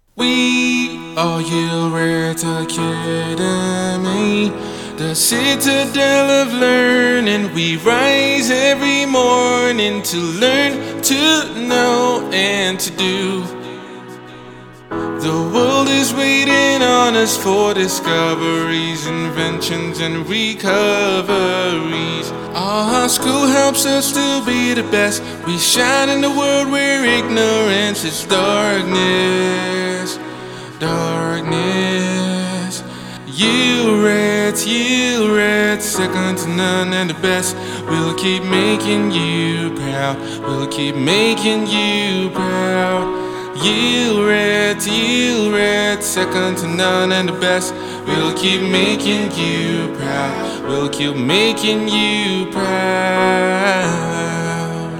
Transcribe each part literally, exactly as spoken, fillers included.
We are Yield Academy, the citadel of learning. We rise every morning to learn, to know, and to do. The world is waiting on us for discoveries, inventions, and recoveries. Our school helps us to be the best. We shine in the world where ignorance is darkness. Darkness. You red, you red, second to none and the best. We'll keep making you proud. We'll keep making you proud. You red, you red, second to none and the best. We'll keep making you proud. We'll keep making you proud.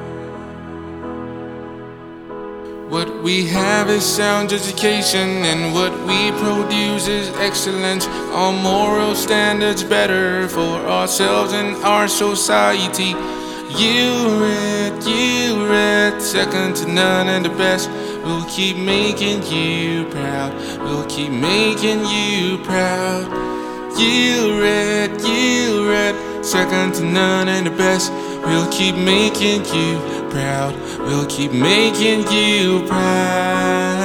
What we have is sound education, and what we produce is excellence. Our moral standards better for ourselves and our society. You red, you red, second to none and the best. We'll keep making you proud. We'll keep making you proud. You red, you red, second to none and the best. We'll keep making you proud. We'll keep making you proud.